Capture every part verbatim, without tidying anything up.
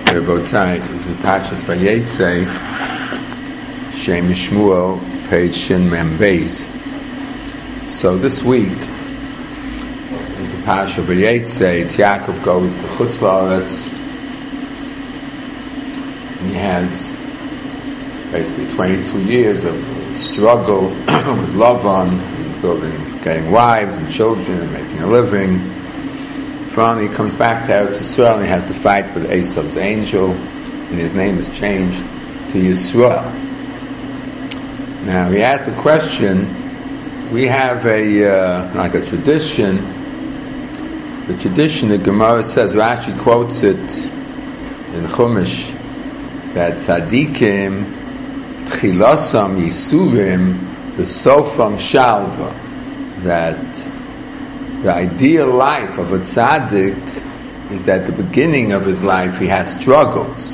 Rebotai, the Parshas Vayetze, Shem Shmuel, page Shin Mem Beis. So this week is the Parsha Vayetze. It's Yaakov goes to Chutz La'aretz. He has basically twenty-two years of struggle with Lavan, building, getting wives and children and making a living. Finally, he comes back to Eretz Yisrael and he has to fight with Esav's angel, and his name is changed to Yisrael. Now, he asks a question. We have a uh, like a tradition. The tradition, the Gemara says, Rashi quotes it in Chumash, that tzaddikim tchilasam yisurim v'sofam shalva, that the ideal life of a tzaddik is that at the beginning of his life he has struggles,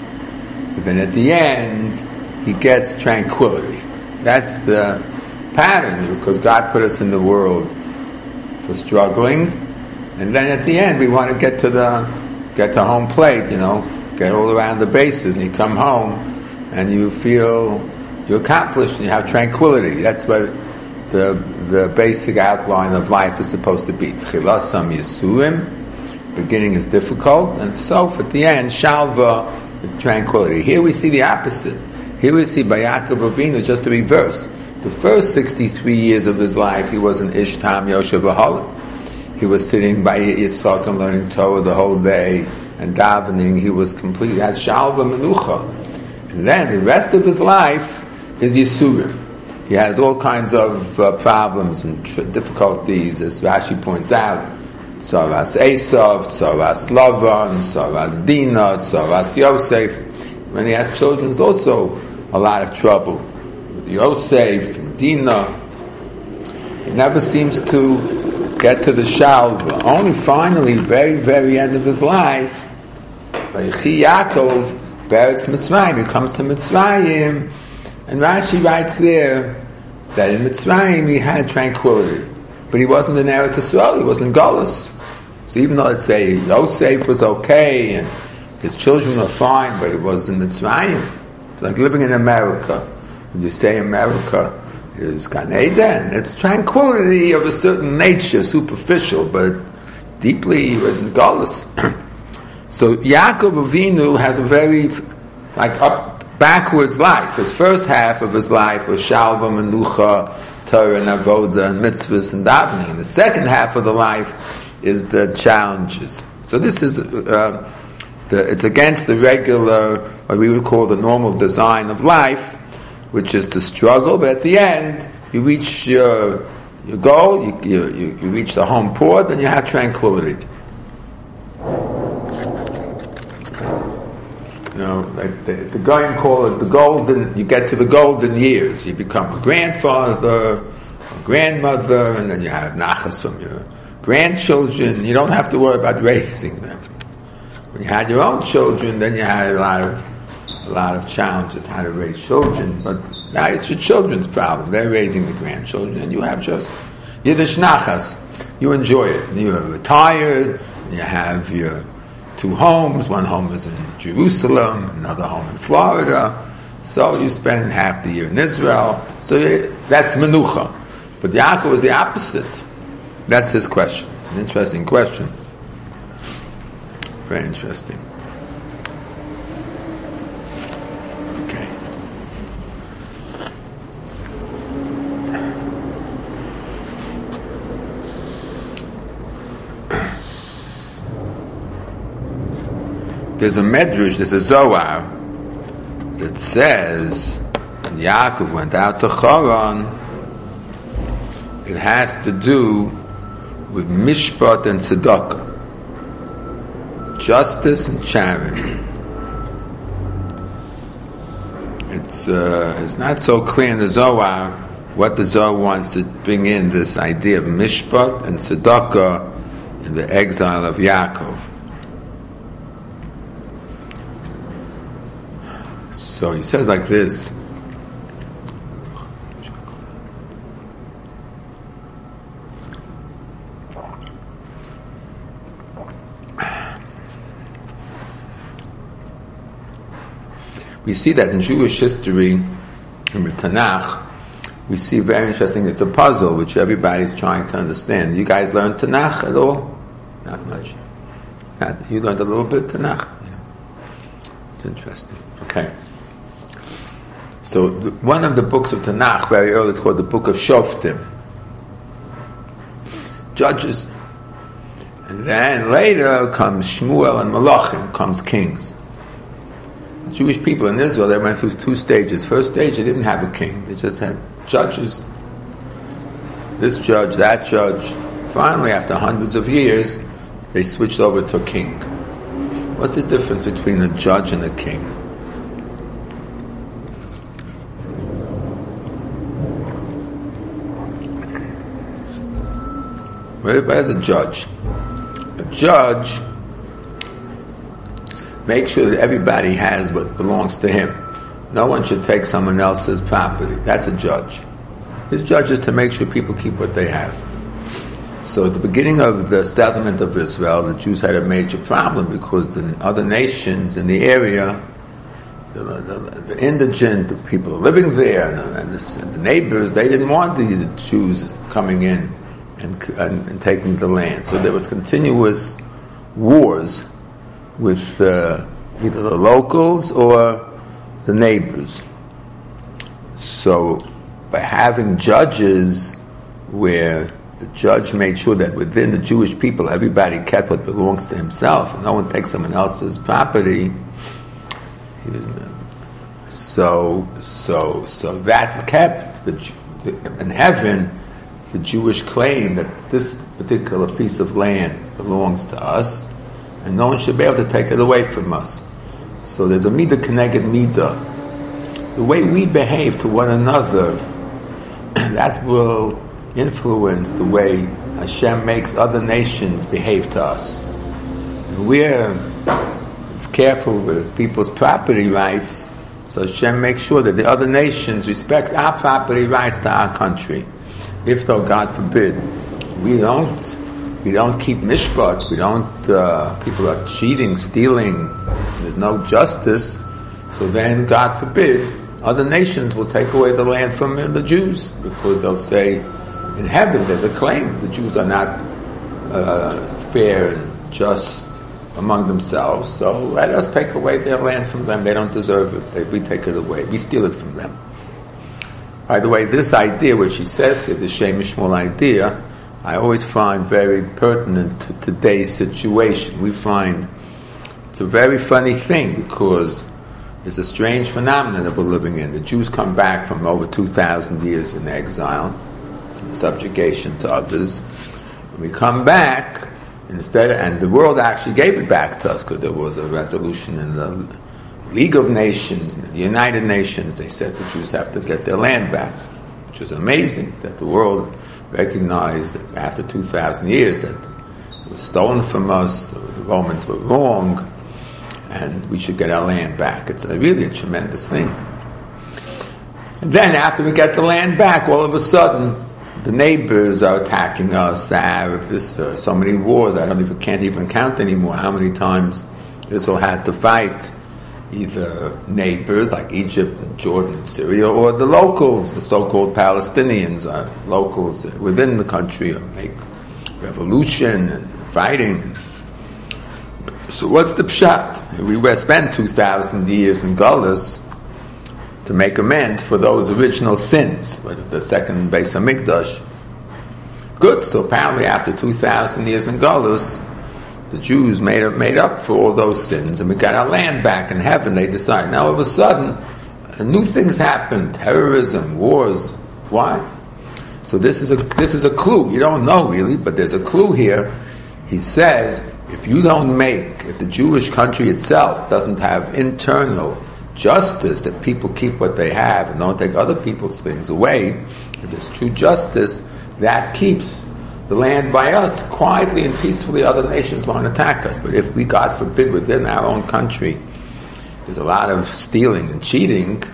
but then at the end he gets tranquility. That's the pattern, because God put us in the world for struggling, and then at the end we want to get to the get to home plate, you know, get all around the bases, and you come home and you feel you accomplished and you have tranquility. That's what the the basic outline of life is supposed to be. Tchilasam Yisurim, beginning is difficult, and so at the end, Shalva is tranquility. Here we see the opposite. Here we see by Yaakov Avinu just the reverse. The first sixty-three years of his life, he was an Ish Tam Yoshev V'Holim. He was sitting by Yitzchak and learning Torah the whole day and davening. He was complete. He had Shalva Menucha. And then the rest of his life is Yisurim. He has all kinds of uh, problems and tr- difficulties, as Rashi points out. Tzaras Esav, Tzaras Lavan, Tzaras Dina, Tzaras Yosef. When he has children, there's also a lot of trouble with Yosef and Dina. He never seems to get to the Shalva. Only finally, very, very end of his life, Vayechi Yaakov, Beretz Mitzrayim, he comes to Mitzrayim, and Rashi writes there that in Mitzrayim he had tranquility, but he wasn't in Eretz Yisrael, he wasn't in Golus. So even though, let's say, Yosef was okay and his children were fine, but he was in Mitzrayim. It's like living in America. When you say America is Gan Eden, it's tranquility of a certain nature, superficial, but deeply in Golus. So Yaakov Avinu has a very like up backwards life. His first half of his life was Shalva, Menucha, Torah, and Avoda, and Mitzvahs, and Davening. And the second half of the life is the challenges. So this is, uh, the, it's against the regular, what we would call the normal design of life, which is to struggle, but at the end, you reach your, your goal, you, you, you reach the home port, and you have tranquility. You know, like the, the Goyim call it the golden, you get to the golden years. You become a grandfather, a grandmother, and then you have nachas from your grandchildren. You don't have to worry about raising them. When you had your own children, then you had a lot of a lot of challenges how to raise children. But now it's your children's problem. They're raising the grandchildren, and you have just Yiddish nachas. You enjoy it. You are retired, you have your two homes. One home is in Jerusalem, another home in Florida. So you spend half the year in Israel. So it, that's menucha. But Yaakov is the opposite. That's his question. It's an interesting question. Very interesting. Okay. There's a medrash, there's a Zohar that says when Yaakov went out to Charan, it has to do with mishpat and tzedakah, justice and charity. It's uh, it's not so clear in the Zohar what the Zohar wants to bring in, this idea of mishpat and tzedakah in the exile of Yaakov. So he says like this. We see that in Jewish history, in the Tanakh, we see very interesting, it's a puzzle which everybody's trying to understand. You guys learn Tanakh at all? Not much. Not, you learned a little bit Tanakh? Yeah. It's interesting. Okay. So the, one of the books of Tanakh, very early, it's called the Book of Shoftim. Judges. And then later comes Shmuel and Malachim, comes kings. Jewish people in Israel, they went through two stages. First stage, they didn't have a king. They just had judges. This judge, that judge. Finally, after hundreds of years, they switched over to a king. What's the difference between a judge and a king? Where's a judge? A judge makes sure that everybody has what belongs to him. No one should take someone else's property. That's a judge. His judge is to make sure people keep what they have. So at the beginning of the settlement of Israel, the Jews had a major problem because the other nations in the area, the, the, the indigent, the people living there, and, the, and, the, and the neighbors, they didn't want these Jews coming in and, and, and taking the land. So there was continuous wars with uh, either the locals or the neighbors. So by having judges where the judge made sure that within the Jewish people everybody kept what belongs to himself and no one takes someone else's property, so so so that kept the, the, in heaven the Jewish claim that this particular piece of land belongs to us and no one should be able to take it away from us. So there's a midah keneged midah. The way we behave to one another, that will influence the way Hashem makes other nations behave to us. And we're careful with people's property rights, so Hashem makes sure that the other nations respect our property rights to our country. If though, God forbid, we don't We don't keep mishpat. We don't. Uh, people are cheating, stealing. There's no justice. So then, God forbid, other nations will take away the land from the Jews because they'll say, in heaven there's a claim the Jews are not uh, fair and just among themselves. So let us take away their land from them. They don't deserve it. They, we take it away. We steal it from them. By the way, this idea, which he says here, the Shem Shmuel idea, I always find very pertinent to today's situation. We find it's a very funny thing because it's a strange phenomenon that we're living in. The Jews come back from over two thousand years in exile, in subjugation to others. And we come back, instead, and the world actually gave it back to us because there was a resolution in the League of Nations, the United Nations. They said the Jews have to get their land back, which was amazing that the world recognized that after two thousand years that it was stolen from us, the Romans were wrong, and we should get our land back. It's a really a tremendous thing. And then after we get the land back, all of a sudden, the neighbors are attacking us, the Arabs, this, uh, so many wars, I don't even can't even count anymore how many times Israel had to fight either neighbors like Egypt and Jordan and Syria, or the locals, the so-called Palestinians, uh, locals within the country, make revolution and fighting. So what's the pshat? We spent two thousand years in Gullus to make amends for those original sins, the second Beis Hamikdash. Good, so apparently after two thousand years in Gullus, the Jews made up, made up for all those sins, and we got our land back in heaven. They decided. Now all of a sudden, uh, new things happened: terrorism, wars. Why? So this is a this is a clue. You don't know really, but there's a clue here. He says, if you don't make, if the Jewish country itself doesn't have internal justice, that people keep what they have and don't take other people's things away, if there's true justice, that keeps the land by us. Quietly and peacefully other nations won't attack us. But if we, God forbid, within our own country there's a lot of stealing and cheating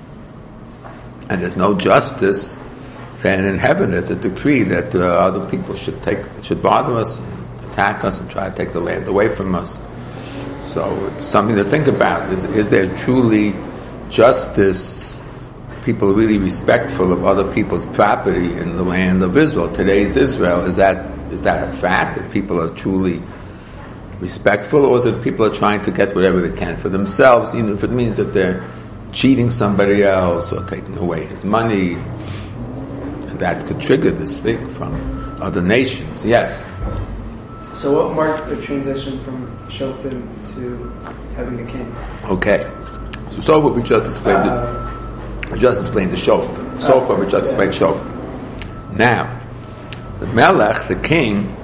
and there's no justice, then in heaven there's a decree that uh, other people should take should bother us, attack us, and try to take the land away from us. So it's something to think about. Is, is there truly justice, people are really respectful of other people's property in the land of Israel. Today's Israel, is that is that a fact that people are truly respectful, or is it people are trying to get whatever they can for themselves, even if it means that they're cheating somebody else or taking away his money? And that could trigger this thing from other nations. Yes? So what marked the transition from Shoftim to having a king? Okay. So so what we just explained, Uh, we just explained the Shoftim. So far we just yeah. explained Shoftim. Now, the Melech, the king,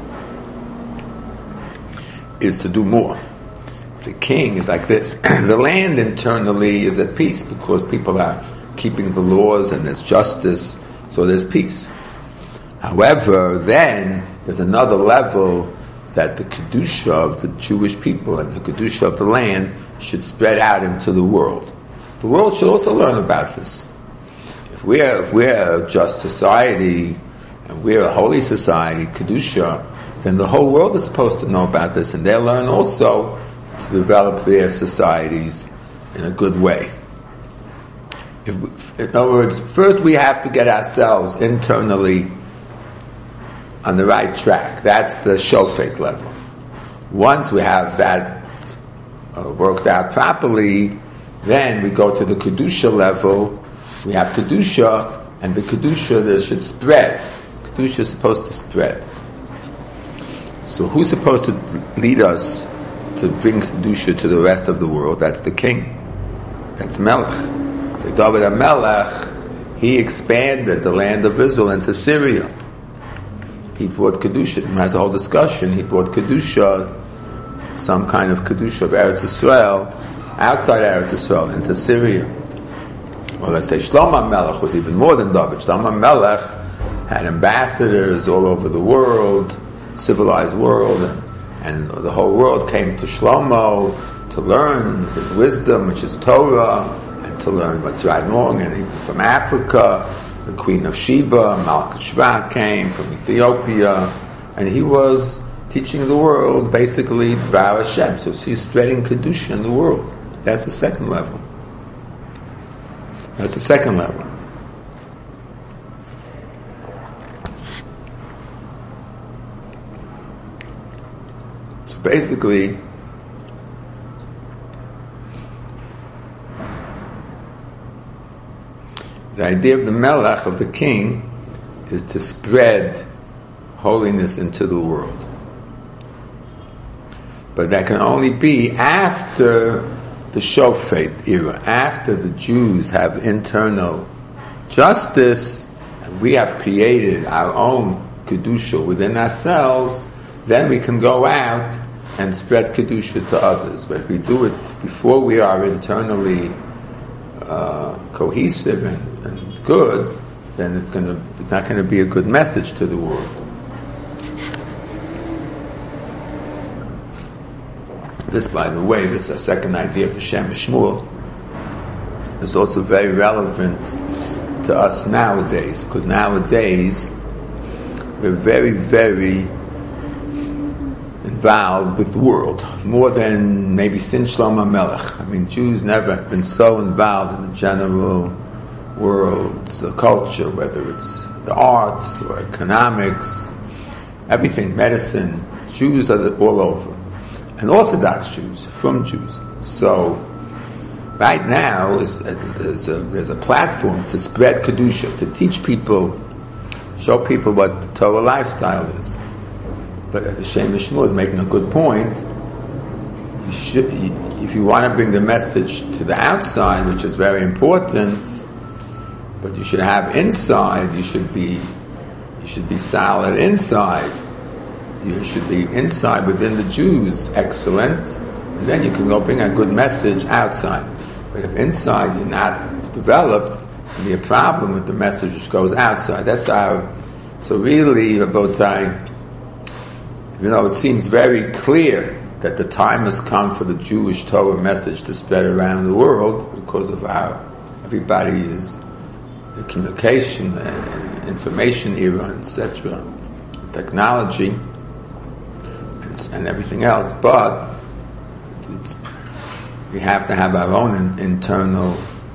is to do more. The king is like this. The land internally is at peace because people are keeping the laws and there's justice, so there's peace. However, then there's another level that the Kedusha of the Jewish people and the Kedusha of the land should spread out into the world. The world should also learn about this. If we're, if we're a just society and we're a holy society, Kedusha, then the whole world is supposed to know about this, and they'll learn also to develop their societies in a good way. If, in other words, first we have to get ourselves internally on the right track. That's the shofet level. Once we have that uh, worked out properly, then we go to the Kedusha level. We have Kedusha, and the Kedusha that should spread. Kedusha is supposed to spread. So who's supposed to lead us to bring Kedusha to the rest of the world? That's the king. That's Melech. So David HaMelech, he expanded the land of Israel into Syria. He brought Kedusha. He has a whole discussion. He brought Kedusha, some kind of Kedusha of Eretz Yisrael, outside Eretz Yisrael, into Syria. Well, let's say Shlomo HaMelech was even more than David. Shlomo HaMelech had ambassadors all over the world, civilized world, and, and the whole world came to Shlomo to learn his wisdom, which is Torah, and to learn what's right and wrong. And even from Africa, the Queen of Sheba, Malkat Sheba, came from Ethiopia, and he was teaching the world basically Dvar Hashem. So he's spreading Kedusha in the world. That's the second level. That's the second level. So basically, the idea of the Melech, of the king, is to spread holiness into the world. But that can only be after the Shofet era, after the Jews have internal justice, and we have created our own Kedusha within ourselves, then we can go out and spread Kedusha to others. But if we do it before we are internally uh, cohesive and, and good, then it's going to it's not going to be a good message to the world. This, by the way, this is a second idea of the Shem Shmuel, is also very relevant to us nowadays, because nowadays we're very, very involved with the world, more than maybe since Shlomo HaMelech. I mean, Jews never have been so involved in the general world's uh, culture, whether it's the arts or economics, everything, medicine. Jews are the, all over. And Orthodox Jews, from Jews. So, right now, is, is a, there's a platform to spread Kedusha, to teach people, show people what the Torah lifestyle is. But the Shem Shmuel is making a good point. You should, if you want to bring the message to the outside, which is very important, but you should have inside, you should be, you should be solid inside. You should be inside within the Jews, excellent, and then you can go bring a good message outside. But if inside you're not developed, it's going to be a problem with the message which goes outside. That's how. So really, Rabotai, you know, it seems very clear that the time has come for the Jewish Torah message to spread around the world because of how everybody is the communication and information era, et cetera, technology, and everything else, but it's, we have to have our own in, internal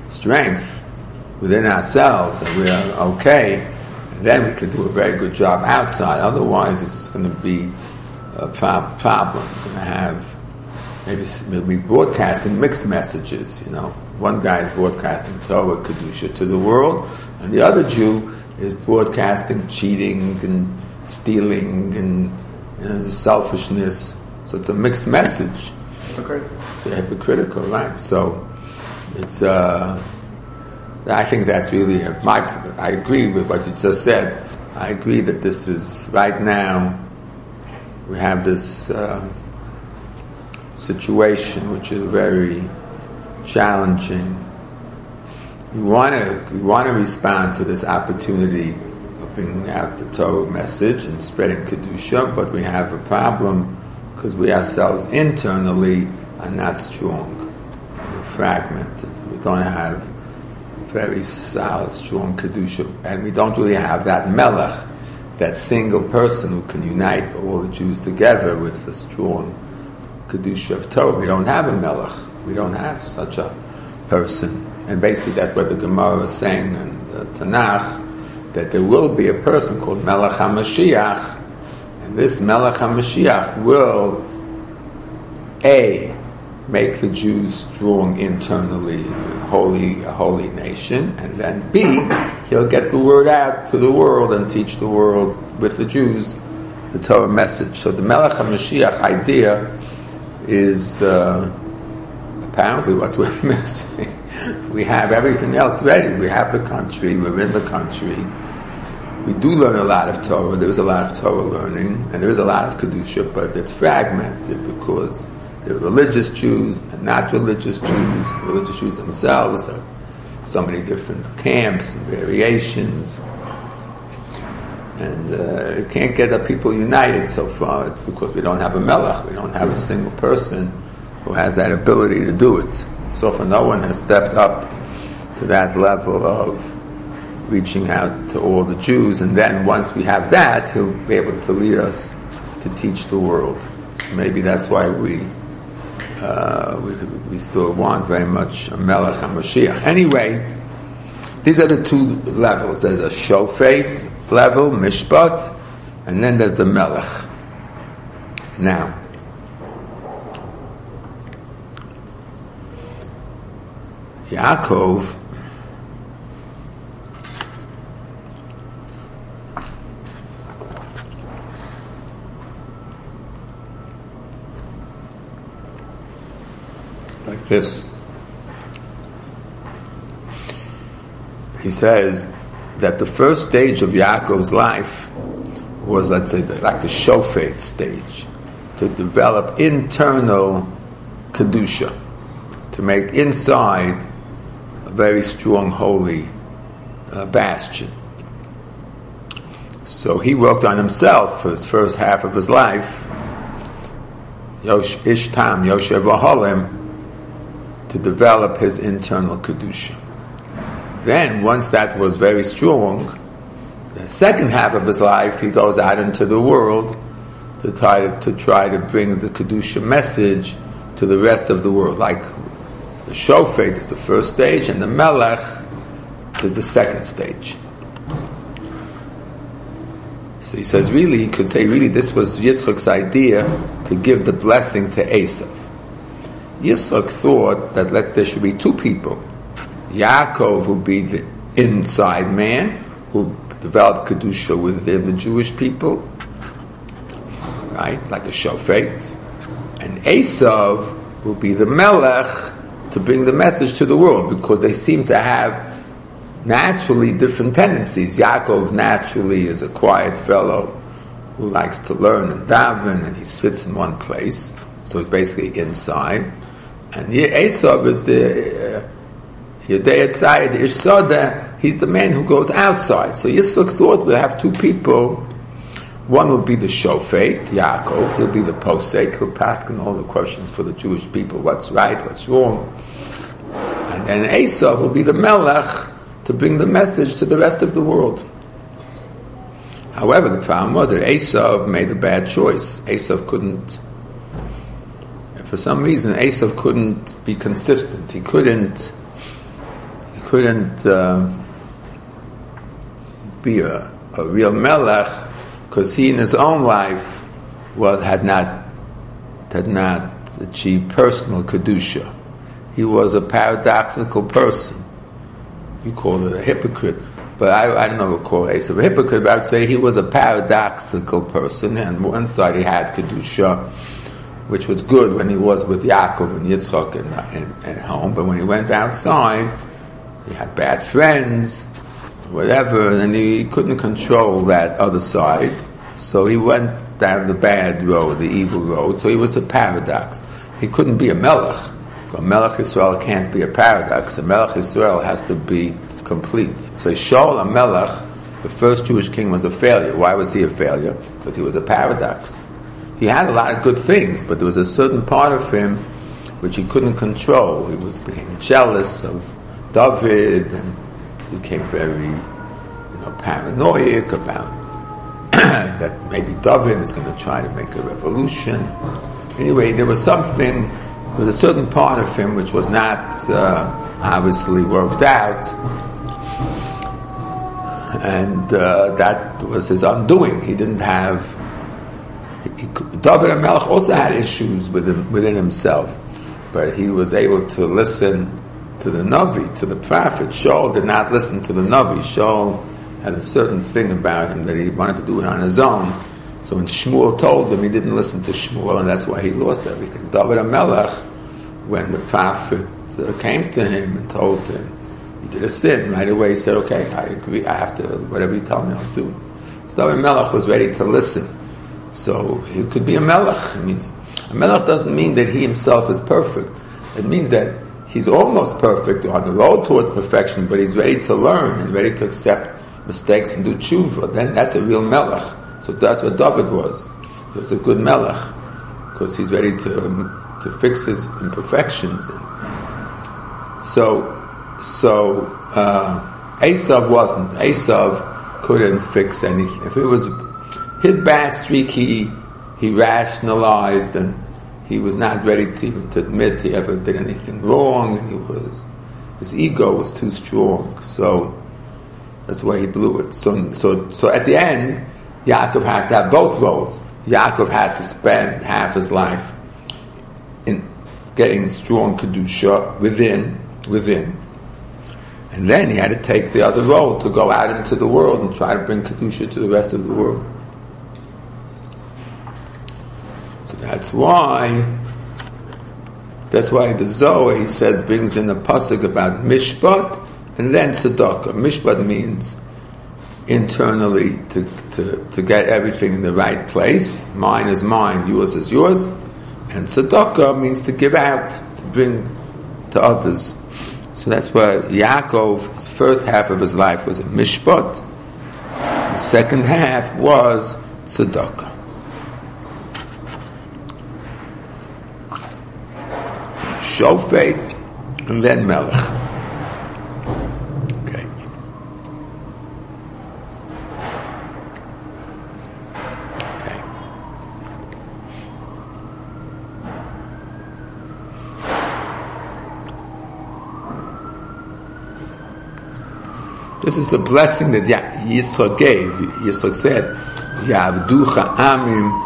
strength within ourselves and we are okay, and then we could do a very good job outside. Otherwise, it's going to be a pro- problem. We're going to have maybe maybe broadcasting mixed messages. You know, one guy is broadcasting Torah Kedusha to the world, and the other Jew is broadcasting cheating and stealing and you know, selfishness. So it's a mixed message. Hypocritical. It's a hypocritical, right? So it's. Uh, I think that's really a, my. I agree with what you just said. I agree that this is right now. We have this uh, situation which is very challenging. We want to we want to respond to this opportunity of bringing out the Torah message and spreading Kedusha, but we have a problem because we ourselves internally are not strong. We're fragmented. We don't have very solid, strong Kedusha, and we don't really have that melech, that single person who can unite all the Jews together with the strong Kedusha of Torah. We don't have a melech. We don't have such a person. And basically that's what the Gemara is saying in the Tanakh, that there will be a person called Melech HaMashiach, and this Melech HaMashiach will A, make the Jews strong internally, holy, a holy nation, and then B, he'll get the word out to the world and teach the world with the Jews the Torah message. So the Melech HaMashiach idea is uh, apparently what we're missing. We have everything else ready. We have the country, we're in the country. We do learn a lot of Torah. There is a lot of Torah learning, and there is a lot of Kedusha, but it's fragmented because there are religious Jews and not religious Jews. Religious Jews themselves are so many different camps and variations. And uh, you can't get the people united so far. It's because we don't have a melech. We don't have a single person who has that ability to do it. So far, no one has stepped up to that level of reaching out to all the Jews. And then once we have that, he'll be able to lead us to teach the world. So maybe that's why we uh, we, we still want very much a Melech HaMashiach. Anyway, these are the two levels. There's a Shofet level, Mishpat, and then there's the Melech. Now, Yaakov like this. He says that the first stage of Yaakov's life was, let's say, the, like the Shofet stage, to develop internal Kedusha, to make inside a very strong, holy uh, bastion. So he worked on himself for his first half of his life, Yosh, Ishtam, Yoshev Oholim, to develop his internal Kedusha. Then, once that was very strong, the second half of his life, he goes out into the world to try to, to try to bring the Kedusha message to the rest of the world. Like the Shofet is the first stage, and the Melech is the second stage. So he says, really, he could say, really, this was Yitzchak's idea to give the blessing to Esav. Yitzchak thought that let, there should be two people. Yaakov will be the inside man who will develop Kedusha within the Jewish people, right, like a Shofet. And Esav will be the Melech to bring the message to the world, because they seem to have naturally different tendencies. Yaakov naturally is a quiet fellow who likes to learn and daven, and he sits in one place, so he's basically inside. And Esav is the uh, Yodei Tzayid, the Ishoda, he's the man who goes outside. So Yitzchak thought we'll have two people. One will be the Shofet, Yaakov, he'll be the Posek, he'll pass on all the questions for the Jewish people, what's right, what's wrong. And then Esav will be the Melech to bring the message to the rest of the world. However, the problem was that Esav made a bad choice. Esav couldn't, for some reason, Esav couldn't be consistent. He couldn't couldn't uh, be a, a real melech because he in his own life was had not had not achieved personal kedusha. He was a paradoxical person. You call it a hypocrite, but I, I don't know what to call Esav a hypocrite, but I would say he was a paradoxical person. And on one side he had kedusha, which was good when he was with Yaakov and Yitzchak in, in, at home, but when he went outside, he had bad friends, whatever, and he couldn't control that other side, so he went down the bad road, the evil road, so he was a paradox. He couldn't be a melech. A melech Yisrael can't be a paradox. A melech Yisrael has to be complete. So Shaul HaMelech, the first Jewish king, was a failure. Why was he a failure? Because he was a paradox. He had a lot of good things, but there was a certain part of him which he couldn't control. He was became jealous of David, and he became very, you know, paranoid about that maybe David is going to try to make a revolution. Anyway, there was something, there was a certain part of him which was not uh, obviously worked out, and uh, that was his undoing. He didn't have. He, David HaMelech also had issues within within himself, but he was able to listen to the Navi, to the prophet. Shaul did not listen to the Navi. Shaul had a certain thing about him that he wanted to do it on his own. So when Shmuel told him, he didn't listen to Shmuel, and that's why he lost everything. David HaMelech, when the prophet uh, came to him and told him he did a sin, right away he said, okay, I agree, I have to, whatever you tell me, I'll do. So David HaMelech was ready to listen. So he could be a melech. It means a melech doesn't mean that he himself is perfect. It means that he's almost perfect, on the road towards perfection, but he's ready to learn and ready to accept mistakes and do tshuva. Then that's a real melech. So that's what David was. He was a good melech because he's ready to um, to fix his imperfections. So, so uh, Esav wasn't. Esav couldn't fix anything. If it was his bad streak, he he rationalized, and he was not ready to even to admit he ever did anything wrong, and he was his ego was too strong. So that's why he blew it. So so so at the end, Yaakov has to have both roles. Yaakov had to spend half his life in getting strong kedusha within within, and then he had to take the other role to go out into the world and try to bring kedusha to the rest of the world. So that's why, that's why the Zohar, he says, brings in a pasuk about mishpat and then tzedakah. Mishpat means internally to, to, to get everything in the right place. Mine is mine, yours is yours. And tzedakah means to give out, to bring to others. So that's why Yaakov, his first half of his life was a mishpat. The second half was tzedakah. Shofet, and then Melech. Okay. Okay. This is the blessing that Yitzchak gave. Yitzchak said, Yavducha amim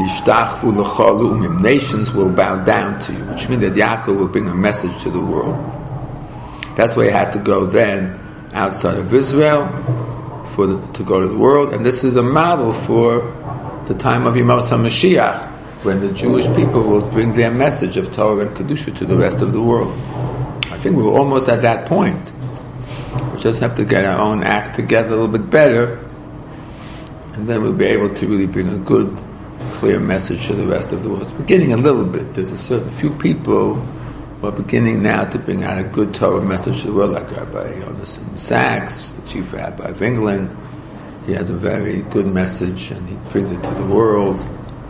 nations will bow down to you, which means that Yaakov will bring a message to the world. That's why he had to go then outside of Israel for the, to go to the world, and this is a model for the time of Yemos HaMashiach, when the Jewish people will bring their message of Torah and Kedusha to the rest of the world. I think we're almost at that point. We just have to get our own act together a little bit better, and then we'll be able to really bring a good, clear message to the rest of the world. It's beginning a little bit. There's a certain few people who are beginning now to bring out a good Torah message to the world, like Rabbi Yonason Sachs, the chief rabbi of England. He has a very good message, and he brings it to the world.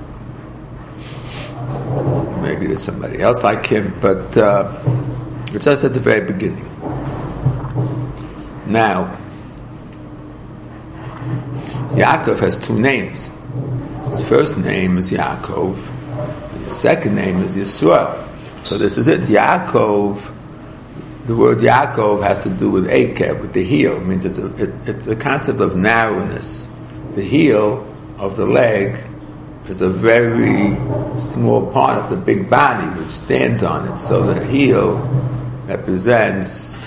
Maybe there's somebody else like him, but uh, it's just at the very beginning. Now, Yaakov has two names. His first name is Yaakov, and his second name is Yisrael. So this is it. Yaakov, the word Yaakov has to do with Akev, with the heel. It means it's a, it, it's a concept of narrowness. The heel of the leg is a very small part of the big body which stands on it. So the heel represents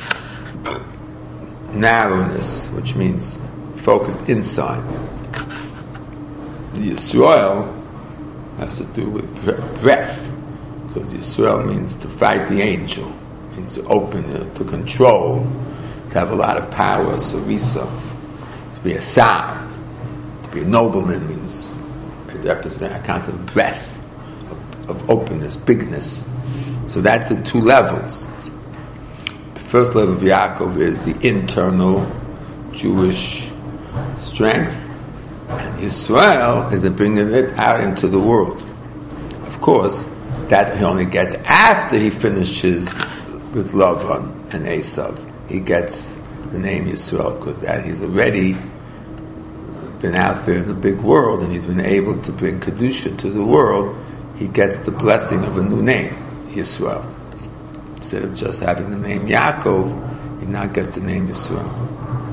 narrowness, which means focused inside. The Yisrael has to do with breath, because Yisrael means to fight the angel, means to open it, to control, to have a lot of power, sarisa, to be a sar, to be a nobleman means it represents a concept of breath, of, of openness, bigness. So that's the two levels. The first level of Yaakov is the internal Jewish strength, and Yisrael is bringing it out into the world. Of course, that he only gets after he finishes with Lavan and Esav. He gets the name Yisrael because that he's already been out there in the big world and he's been able to bring Kedusha to the world. He gets the blessing of a new name, Yisrael. Instead of just having the name Yaakov, he now gets the name Yisrael.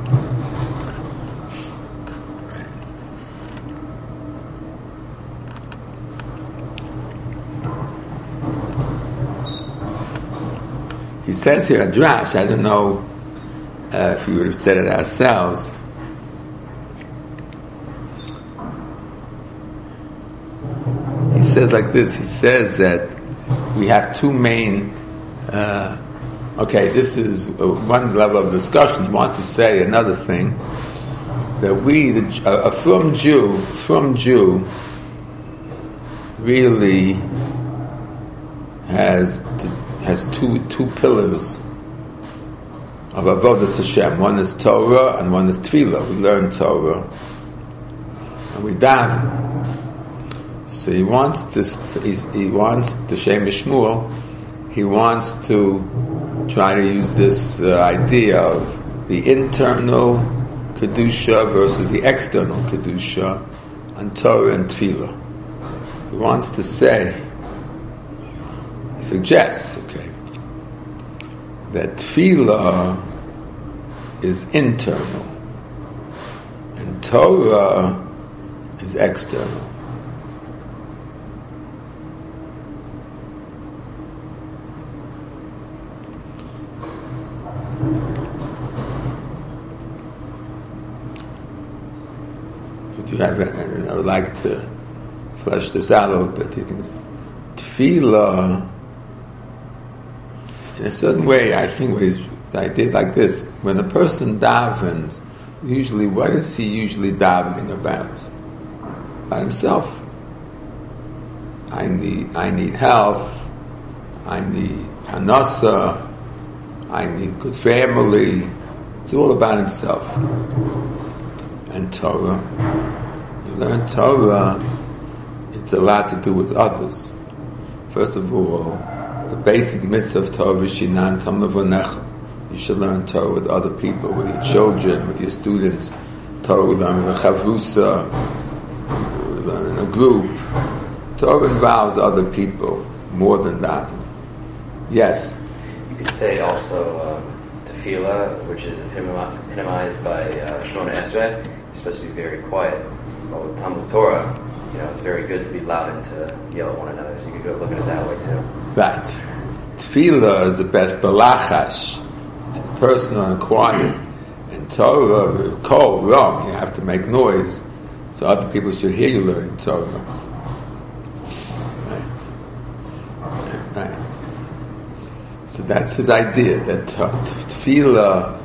He says here, a drash, I don't know uh, if we would have said it ourselves. He says like this, he says that we have two main, uh, okay, this is one level of discussion. He wants to say another thing, that we, the, a, a from Jew, from Jew, really has to, has two two pillars of Avodas Hashem. One is Torah and one is Tefillah. We learn Torah and we daven. So he wants this. He wants the Shem Shmuel. He wants to try to use this uh, idea of the internal kedusha versus the external kedusha on Torah and Tefillah. He wants to say. He suggests, okay, that Tefillah is internal and Torah is external. Would you have, and I would like to flesh this out a little bit. You can, Tefillah, in a certain way, I think the idea is like this. When a person davens, usually, what is he usually davening about? About himself. I need, I need health. I need panasa. I need good family. It's all about himself. And Torah, you learn Torah, it's a lot to do with others. First of all, the basic mitzvah of Torah v'shinan tam levonecha. You should learn Torah with other people, with your children, with your students. Torah we learn in a chavrusa, we learn in a group. Torah involves other people more than that. Yes? You could say also um, tefillah, which is epitomized by uh, Shemona Esrei, you're supposed to be very quiet. But with Talmud Torah, you know, it's very good to be loud and to yell at one another. So you could go look at it that way too. Right. Tefillah is the best balachash. It's personal and quiet. And Torah, kol, rom, you have to make noise so other people should hear you learning Torah. Right. Right. So that's his idea, that tefillah,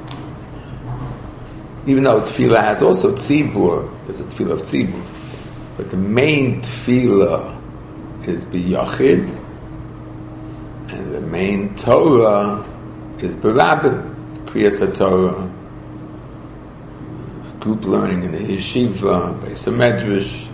even though tefillah has also tzibur, there's a tefillah of tzibur, but the main tefillah is b'yachid, and the main Torah is b'rabbim, kriyas HaTorah, group learning in the yeshiva, beis hamedrash.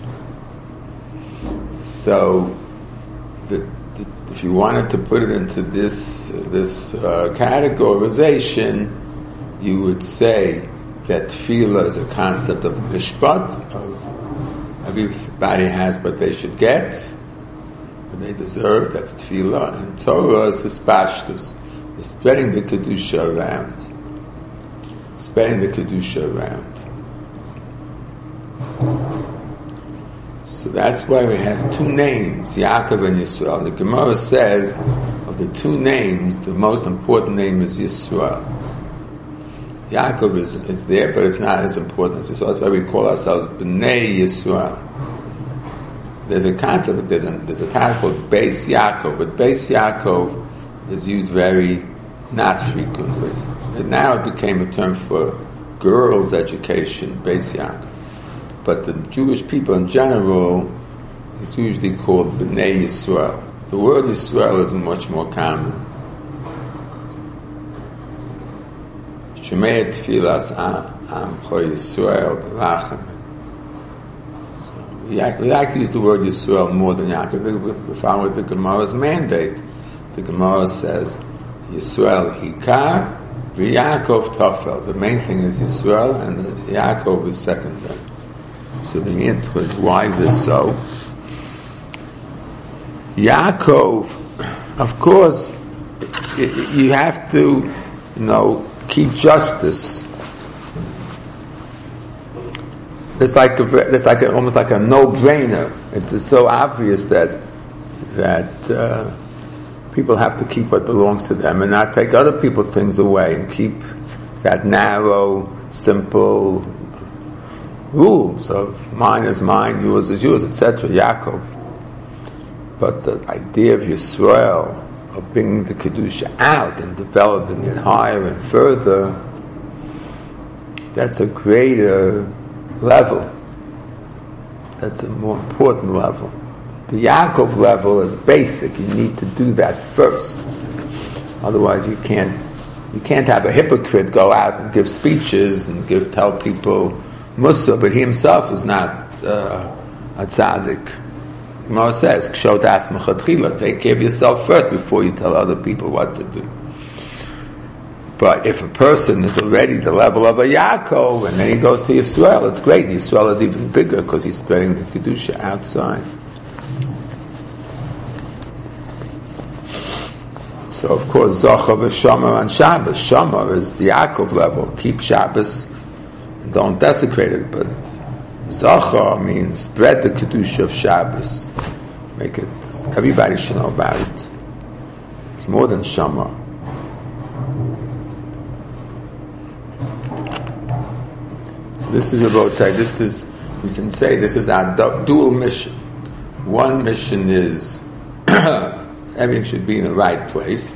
So, the, the, if you wanted to put it into this this uh, categorization, you would say that tefillah is a concept of mishpat, of everybody has what they should get, what they deserve, that's tefillah, and Torah is hispashtus. is spreading the Kedusha around. Spreading the Kedusha around. So that's why it has two names, Yaakov and Yisrael. The Gemara says, of the two names, the most important name is Yisrael. Yaakov is, is there, but it's not as important as Yisrael. That's why we call ourselves B'nai Yisrael. There's a concept, there's a, there's a title called Beis Yaakov, but Beis Yaakov is used very not frequently. And now it became a term for girls' education, Beis Yaakov. But the Jewish people in general, it's usually called B'nai Yisrael. The word Yisrael is much more common. Shemei Tfilas Amcho Yisrael B'Rachem. We like to use the word Yisrael more than Yaakov. We follow the Gemara's mandate. The Gemara says, Yisrael Ikar, v'Yaakov Tofel. The main thing is Yisrael, and the Yaakov is secondary. So the answer is, why is this so? Yaakov, of course, you have to, you know, keep justice. It's like a, it's like a, almost like a no-brainer. It's, it's so obvious that that uh, people have to keep what belongs to them and not take other people's things away, and keep that narrow, simple rules of mine is mine, yours is yours, et cetera. Yaakov. But the idea of Yisrael, of bringing the Kedusha out and developing it higher and further, that's a greater level. That's a more important level. The Yaakov level is basic. You need to do that first. Otherwise, you can't. You can't have a hypocrite go out and give speeches and give tell people Musa, but he himself is not uh, a tzaddik. Gemara says, "K'shot atzmecha tchila." Take care of yourself first before you tell other people what to do. But if a person is already the level of a Yaakov, and then he goes to Yisrael, it's great. Yisrael is even bigger because he's spreading the Kedusha outside. So, of course, Zochar v'Shamar on Shabbos. Shamar is the Yaakov level. Keep Shabbos and don't desecrate it. But Zochar means spread the Kedusha of Shabbos. Make it, everybody should know about it. It's more than Shamar. This is Rabotai. This is, we can say, this is our dual mission. One mission is everything should be in the right place.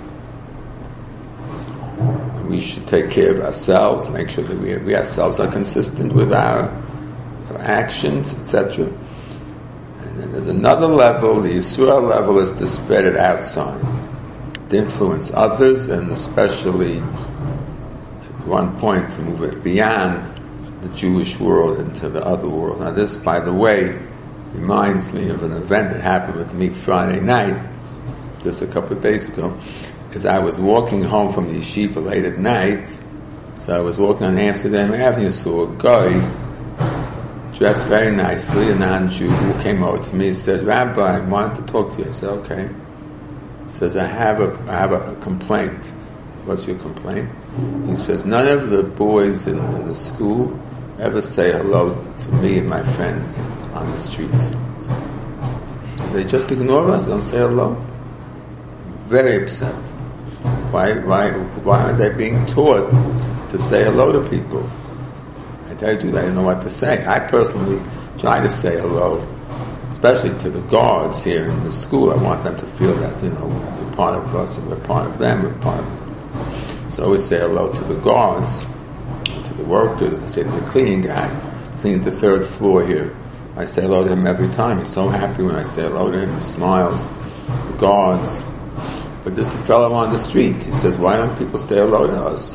We should take care of ourselves, make sure that we, we ourselves are consistent with our, our actions, et cetera. And then there's another level. The Yisrael level is to spread it outside, to influence others, and especially at one point to move it beyond the Jewish world into the other world. Now this, by the way, reminds me of an event that happened with me Friday night, just a couple of days ago, as I was walking home from the yeshiva late at night. So I was walking on Amsterdam Avenue, saw a guy dressed very nicely, a non-Jew, who came over to me and said, "Rabbi, I wanted to talk to you." I said, "Okay." He says, I have a, I have a complaint." "What's your complaint?" He says, "None of the boys in, in the school ever say hello to me and my friends on the street. They just ignore us, don't say hello." Very upset. Why, why, why are they being taught to say hello to people? I tell you, I don't know what to say. I personally try to say hello, especially to the guards here in the school. I want them to feel that, you know, we're part of us and we're part of them, we're part of them. So I always say hello to the guards, to the workers. I say to the cleaning guy, cleans the third floor here. I say hello to him every time. He's so happy when I say hello to him. He smiles. The guards. But this fellow on the street, he says, "Why don't people say hello to us?"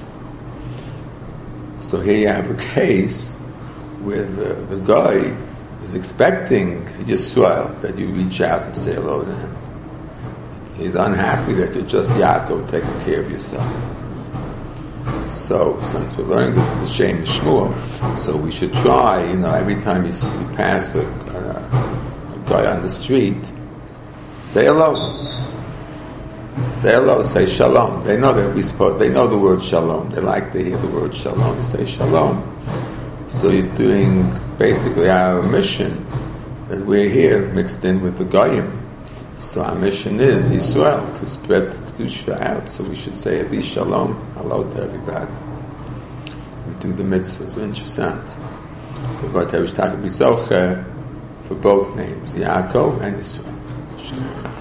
So here you have a case where the, the guy is expecting Yisrael, that you reach out and say hello to him. He's unhappy that you're just Yaakov, taking care of yourself. So, since we're learning this with the Shem Shmuel, so we should try, you know, every time you, you pass a, a, a guy on the street, say hello. Say hello, say shalom. They know that we supposed, they know the word shalom. They like to hear the word shalom. You say shalom. So you're doing basically our mission that we're here mixed in with the Goyim. So our mission is Yisrael, to spread the Kedusha out. So we should say at least shalom, hello to everybody. We do the mitzvahs, interessant. For both names, Yaakov and Yisrael.